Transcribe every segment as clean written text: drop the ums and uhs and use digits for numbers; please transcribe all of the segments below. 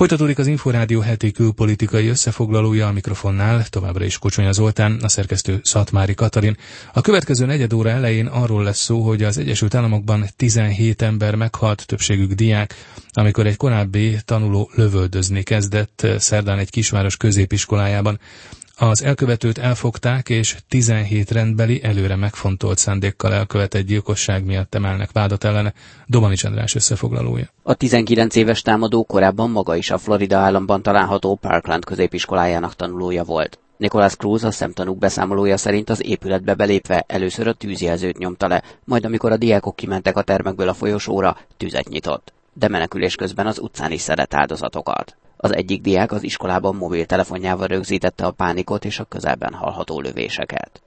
Folytatódik az Inforádió heti külpolitikai összefoglalója, a mikrofonnál továbbra is Kocsonya Zoltán, a szerkesztő Szatmári Katalin. A következő negyed óra elején arról lesz szó, hogy az Egyesült Államokban 17 ember meghalt, többségük diák, amikor egy korábbi tanuló lövöldözni kezdett szerdán egy kisváros középiskolájában. Az elkövetőt elfogták, és 17 rendbeli, előre megfontolt szándékkal elkövetett gyilkosság miatt emelnek vádat ellene. Domanics András összefoglalója. A 19 éves támadó korábban maga is a Florida államban található Parkland középiskolájának tanulója volt. Nicholas Cruz, a szemtanúk beszámolója szerint az épületbe belépve először a tűzjelzőt nyomta le, majd amikor a diákok kimentek a termekből a folyosóra, tüzet nyitott. De menekülés közben az utcán is szedett áldozatokat. Az egyik diák az iskolában mobiltelefonjával rögzítette a pánikot és a közelben hallható lövéseket.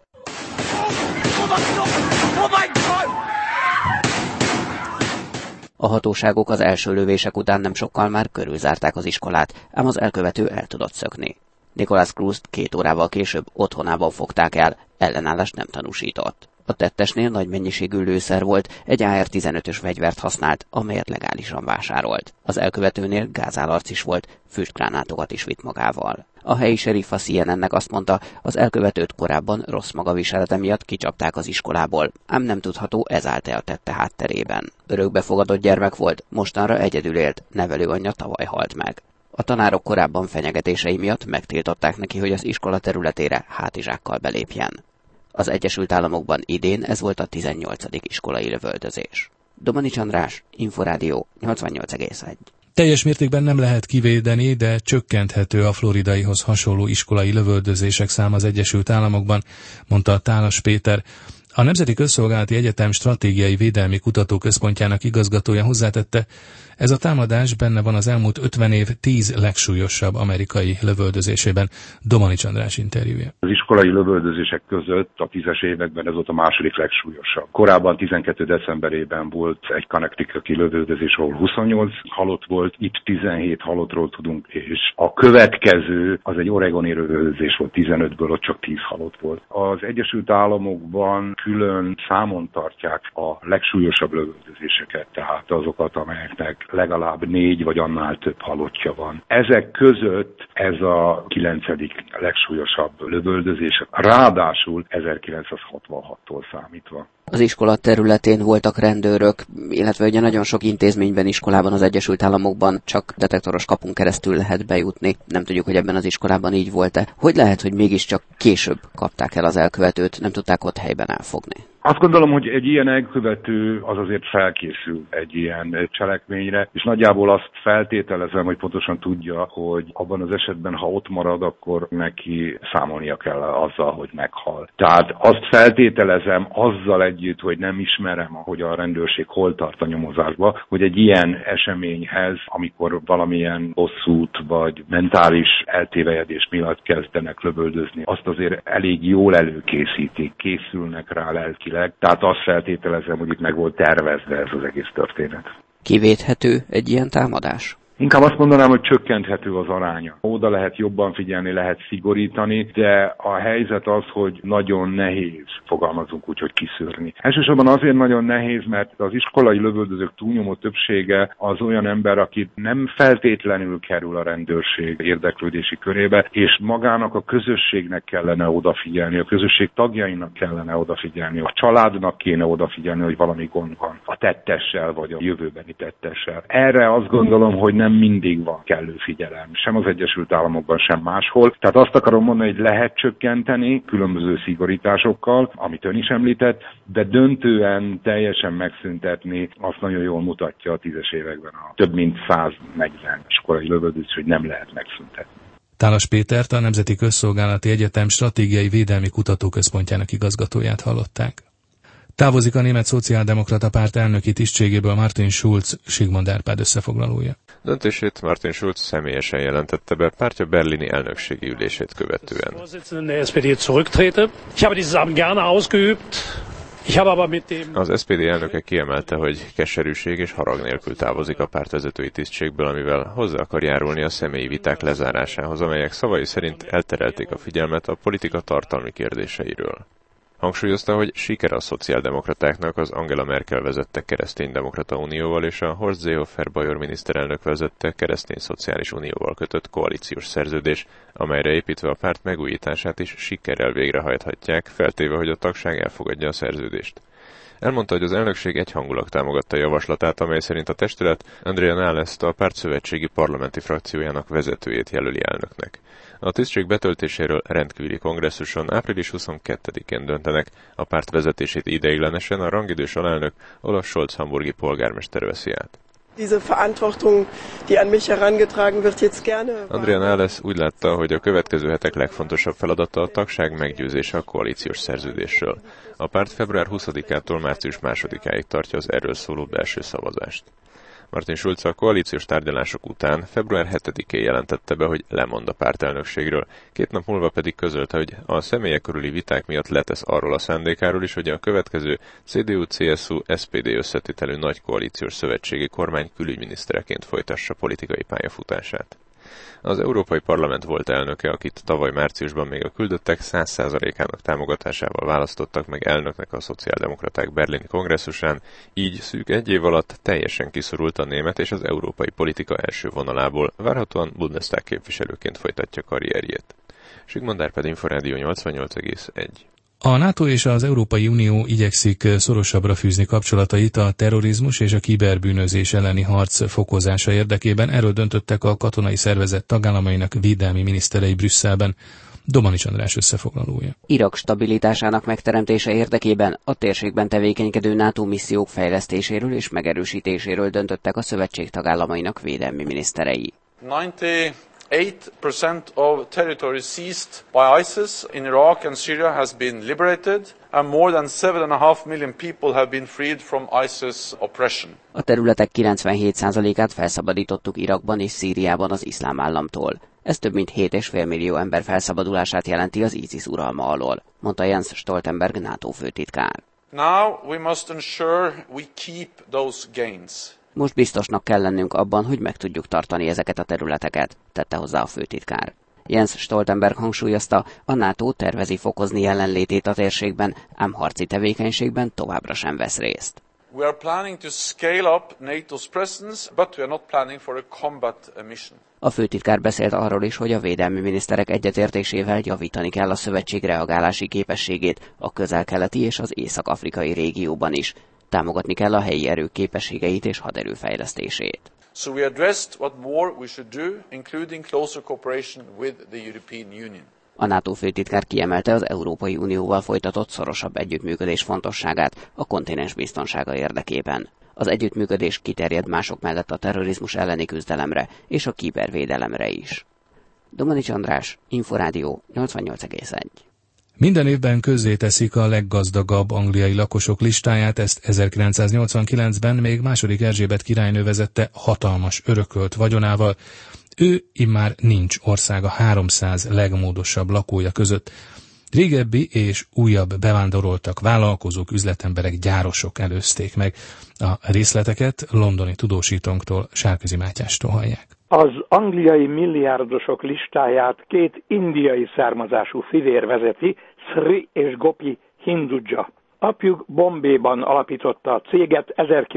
A hatóságok az első lövések után nem sokkal már körülzárták az iskolát, ám az elkövető el tudott szökni. Nicholas Cruz-t 2 órával később otthonában fogták el, ellenállást nem tanúsított. A tettesnél nagy mennyiségű lőszer volt, egy AR-15-ös fegyvert használt, amelyet legálisan vásárolt. Az elkövetőnél gázálarc is volt, füstgránátokat is vitt magával. A helyi seriff a CNN-nek azt mondta, az elkövetőt korábban rossz magaviselete miatt kicsapták az iskolából, ám nem tudható, ez állt-e a tette hátterében. Örökbefogadott gyermek volt, mostanra egyedül élt, nevelőanyja tavaly halt meg. A tanárok korábban fenyegetései miatt megtiltották neki, hogy az iskola területére hátizsákkal belépjen. Az Egyesült Államokban idén ez volt a 18. iskolai lövöldözés. Domanics András, Inforádió 88,1. Teljes mértékben nem lehet kivédeni, de csökkenthető a floridaihoz hasonló iskolai lövöldözések száma az Egyesült Államokban, mondta Tálas Péter. A Nemzeti Közszolgálati Egyetem Stratégiai Védelmi Kutatóközpontjának igazgatója hozzátette, ez a támadás benne van az elmúlt 50 év 10 legsúlyosabb amerikai lövöldözésében. Domanics András interjúja. Az iskolai lövöldözések között a 10-es években ez volt a második legsúlyosabb. Korábban 12. decemberében volt egy Connecticuti lövöldözés, ahol 28 halott volt, itt 17 halottról tudunk, és a következő az egy oregoni lövöldözés volt, 15-ből ott csak 10 halott volt. Az Egyesült Államokban külön számon tartják a legsúlyosabb lövöldözéseket, tehát azokat, amelyeknek legalább 4 vagy annál több halottja van. Ezek között ez a 9. legsúlyosabb lövöldözés, ráadásul 1966-tól számítva. Az iskola területén voltak rendőrök, illetve ugye nagyon sok intézményben, iskolában az Egyesült Államokban csak detektoros kapun keresztül lehet bejutni. Nem tudjuk, hogy ebben az iskolában így volt-e. Hogy lehet, hogy mégiscsak később kapták el az elkövetőt, nem tudták ott helyben elfogni? Azt gondolom, hogy egy ilyen elkövető az azért felkészül egy ilyen cselekményre, és nagyjából azt feltételezem, hogy pontosan tudja, hogy abban az esetben, ha ott marad, akkor neki számolnia kell azzal, hogy meghal. Tehát azt feltételezem azzal együtt, hogy nem ismerem, hogy a rendőrség hol tart a nyomozásba, hogy egy ilyen eseményhez, amikor valamilyen bosszút vagy mentális eltévejedés miatt kezdenek lövöldözni, azt azért elég jól előkészítik, készülnek rá lelkileg. Tehát azt feltételezem, hogy itt meg volt tervezve ez az egész történet. Kivédhető egy ilyen támadás? Inkább azt mondanám, hogy csökkenthető az aránya. Oda lehet jobban figyelni, lehet szigorítani, de a helyzet az, hogy nagyon nehéz, fogalmazunk úgy, hogy kiszűrni. Elsősorban azért nagyon nehéz, mert az iskolai lövöldözők túlnyomó többsége az olyan ember, aki nem feltétlenül kerül a rendőrség érdeklődési körébe, és magának a közösségnek kellene odafigyelni, a közösség tagjainak kellene odafigyelni, a családnak kéne odafigyelni, hogy valami gond van a tettessel, vagy a jövőbeni tettessel. Erre azt gondolom, hogy nem mindig van kellő figyelem, sem az Egyesült Államokban, sem máshol. Tehát azt akarom mondani, hogy lehet csökkenteni különböző szigorításokkal, amit ön is említett, de döntően teljesen megszüntetni azt nagyon jól mutatja a 10-es években a több mint 140 iskolai lövöldözés, hogy nem lehet megszüntetni. Tálas Pétert, a Nemzeti Közszolgálati Egyetem Stratégiai Védelmi Kutatóközpontjának igazgatóját hallották. Távozik a Német Szociáldemokrata Párt elnöki tisztségéből Martin Schulz, Sigmund Árpád összefoglalója. Döntését Martin Schulz személyesen jelentette be pártja berlini elnökségi ülését követően. Az SPD elnöke kiemelte, hogy keserűség és harag nélkül távozik a pártvezetői tisztségből, amivel hozzá akar járulni a személyi viták lezárásához, amelyek szavai szerint elterelték a figyelmet a politika tartalmi kérdéseiről. Hangsúlyozta, hogy siker a szociáldemokratáknak az Angela Merkel vezette kereszténydemokrata unióval és a Horst Seehofer bajor miniszterelnök vezette keresztény szociális unióval kötött koalíciós szerződés, amelyre építve a párt megújítását is sikerrel végrehajthatják, feltéve, hogy a tagság elfogadja a szerződést. Elmondta, hogy az elnökség egyhangulag támogatta a javaslatát, amely szerint a testület Andrea Nálest a párt szövetségi parlamenti frakciójának vezetőjét jelöli elnöknek. A tisztség betöltéséről rendkívüli kongresszuson április 22-én döntenek, a párt vezetését ideiglenesen a rangidős alelnök Olaf Scholz hamburgi polgármester veszi át. Andrea Nález úgy látta, hogy a következő hetek legfontosabb feladata a tagság meggyőzése a koalíciós szerződésről. A párt február 20-ától március 2-áig tartja az erről szóló belső szavazást. Martin Schulz a koalíciós tárgyalások után február 7-én jelentette be, hogy lemond a pártelnökségről, 2 nap múlva pedig közölte, hogy a személyek körüli viták miatt letesz arról a szándékáról is, hogy a következő CDU-CSU-SPD összetételű nagy koalíciós szövetségi kormány külügyminisztereként folytassa politikai pályafutását. Az Európai Parlament volt elnöke, akit tavaly márciusban még a küldöttek 100%-ának támogatásával választottak meg elnöknek a szociáldemokraták berlini kongresszusán, így szűk egy év alatt teljesen kiszorult a német és az európai politika első vonalából, várhatóan Bundestag képviselőként folytatja karrierjét. Sigmund Árpád, Inforádió 88,1. A NATO és az Európai Unió igyekszik szorosabbra fűzni kapcsolatait a terrorizmus és a kiberbűnözés elleni harc fokozása érdekében. Erről döntöttek a katonai szervezet tagállamainak védelmi miniszterei Brüsszelben. Domanics András összefoglalója. Irak stabilitásának megteremtése érdekében a térségben tevékenykedő NATO missziók fejlesztéséről és megerősítéséről döntöttek a szövetség tagállamainak védelmi miniszterei. 8% of territory seized by ISIS in Iraq and Syria has been liberated, and more than 7.5 million people have been freed from ISIS oppression. A területek 97%-át felszabadítottuk Irakban és Szíriában az iszlám államtól. Ez több mint 7,5 millió ember felszabadulását jelenti az ISIS uralma alól, mondta Jens Stoltenberg NATO főtitkár. Now we must ensure we keep those gains. Most biztosnak kell lennünk abban, hogy meg tudjuk tartani ezeket a területeket, tette hozzá a főtitkár. Jens Stoltenberg hangsúlyozta, a NATO tervezi fokozni jelenlétét a térségben, ám harci tevékenységben továbbra sem vesz részt. We are planning to scale up NATO's presence, but we are not planning for a combat mission. A főtitkár beszélt arról is, hogy a védelmi miniszterek egyetértésével javítani kell a szövetség reagálási képességét a közel-keleti és az észak-afrikai régióban is. Támogatni kell a helyi erők képességeit és haderőfejlesztését. So we addressed what more we should do, including closer cooperation with the European Union. A NATO főtitkár kiemelte az Európai Unióval folytatott szorosabb együttműködés fontosságát a kontinens biztonsága érdekében. Az együttműködés kiterjed mások mellett a terrorizmus elleni küzdelemre és a kibervédelemre is. Domanics András, Inforádió 88,1. Minden évben közzéteszik a leggazdagabb angliai lakosok listáját, ezt 1989-ben még II. Erzsébet királynő vezette hatalmas örökölt vagyonával. Ő immár nincs országa 300 legmódosabb lakója között. Régebbi és újabb bevándoroltak, vállalkozók, üzletemberek, gyárosok előzték meg. A részleteket londoni tudósítónktól, Sárközi Mátyástól hallják. Az angliai milliárdosok listáját 2 indiai származású fivér vezeti, Sri és Gopi Hinduja. Apjuk Bombayban alapította a céget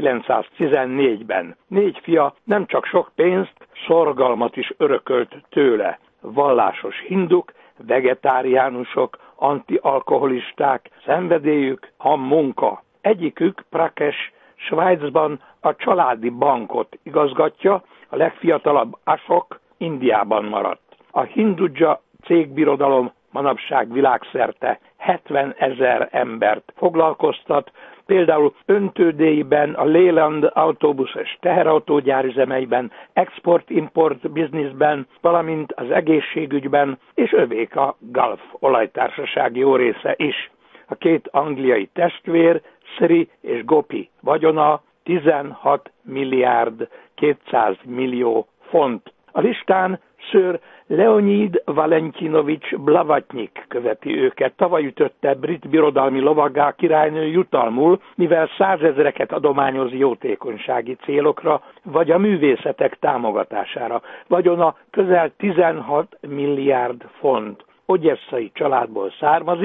1914-ben. 4 fia nem csak sok pénzt, szorgalmat is örökölt tőle. Vallásos hinduk, vegetáriánusok, antialkoholisták, szenvedélyük a munka. Egyikük, Prakesh, Svájcban a családi bankot igazgatja, a legfiatalabb Ashok Indiában maradt. A Hinduja cégbirodalom manapság világszerte 70 000 embert foglalkoztat, például öntődéiben, a Leyland autóbusz és teherautógyár üzemeiben, export-import bizniszben, valamint az egészségügyben, és övék a Gulf olajtársaság jó része is. A 2 angliai testvér, Sri és Gopi vagyona 16 milliárd 200 millió font. A listán Sir Leonid Valentinovics Blavatnyik követi őket. Tavaly ütötte brit birodalmi lovaggá királynő jutalmul, mivel 100 000-eket adományoz jótékonysági célokra, vagy a művészetek támogatására. Vagyona közel 16 milliárd font. Odyesszai családból származik,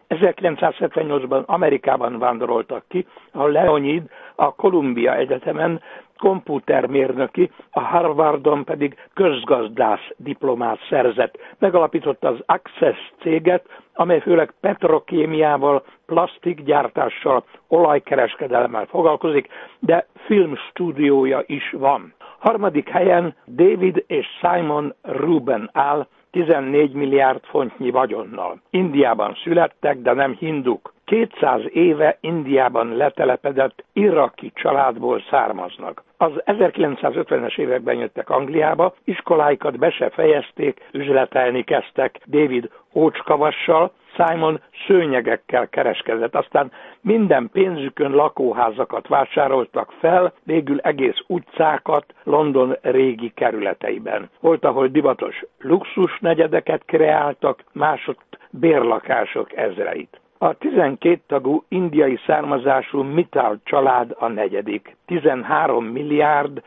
1978-ban Amerikában vándoroltak ki, ahol Leonid a Columbia Egyetemen komputermérnöki, a Harvardon pedig közgazdász diplomát szerzett. Megalapította az Access céget, amely főleg petrokémiával, plastikgyártással, olajkereskedelemmel foglalkozik, de filmstúdiója is van. Harmadik helyen David és Simon Rubin áll 14 milliárd fontnyi vagyonnal. Indiában születtek, de nem hinduk. 200 éve Indiában letelepedett iraki családból származnak. Az 1950-es években jöttek Angliába, iskoláikat be se fejezték, üzletelni kezdtek. David ócskavassal, Simon szőnyegekkel kereskedett, aztán minden pénzükön lakóházakat vásároltak fel, végül egész utcákat London régi kerületeiben. Volt, ahol divatos luxus negyedeket kreáltak, másott bérlakások ezreit. A 12 tagú indiai származású Mittal család a negyedik, 13 milliárd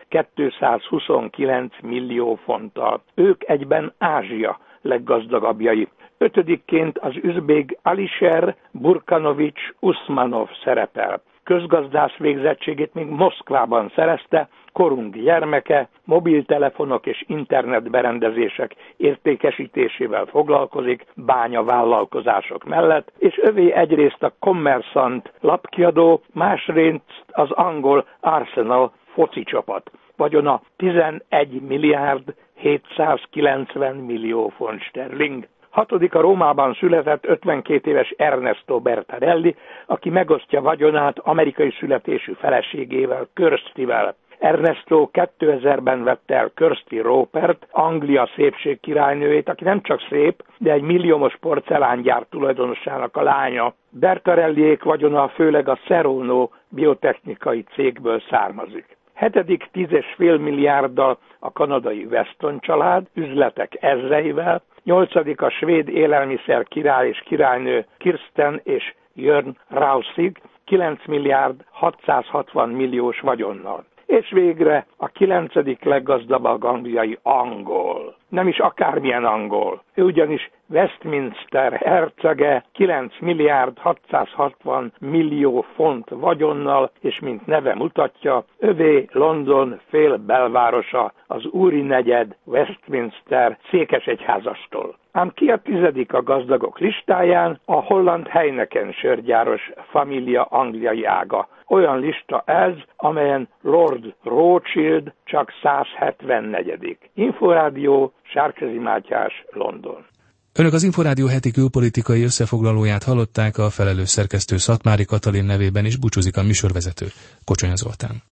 229 millió fonttal. Ők egyben Ázsia leggazdagabbjai. Ötödikként az üzbég Alisher Burkanovics Usmanov szerepel. Közgazdász végzettségét még Moszkvában szerezte, korunk gyermeke, mobiltelefonok és internetberendezések értékesítésével foglalkozik bányavállalkozások mellett, és övé egyrészt a Kommersant lapkiadó, másrészt az angol Arsenal foci csapat. Vagyona 11 milliárd 790 millió font sterling. Hatodik a Rómában született 52 éves Ernesto Bertarelli, aki megosztja vagyonát amerikai születésű feleségével, Kirstyvel. Ernesto 2000-ben vette el Kirsty Ropert, Anglia szépségkirálynőjét, aki nem csak szép, de egy milliómos porcelángyár tulajdonosának a lánya. Bertarelliék vagyona főleg a Serono biotechnikai cégből származik. Hetedik 10,5 milliárddal a kanadai Weston család, üzletek ezreivel. Nyolcadik a svéd élelmiszer király és királynő Kirsten és Jörn Rausig 9 milliárd 660 milliós vagyonnal. És végre a 9. leggazdagabb angliai angol. Nem is akármilyen angol. Ő ugyanis Westminster hercege 9 milliárd 660 millió font vagyonnal, és mint neve mutatja, övé London fél belvárosa, az Úri negyed Westminster székesegyházastól. Ám ki a 10. a gazdagok listáján? A holland Heineken sörgyáros família angliai ága. Olyan lista ez, amelyen Lord Rothschild csak 174. Inforádió, Sárközi Mátyás, London. Önök az Inforádió heti külpolitikai összefoglalóját hallották, a felelős szerkesztő Szatmári Katalin nevében is búcsúzik a műsorvezető, Kocsonya Zoltán.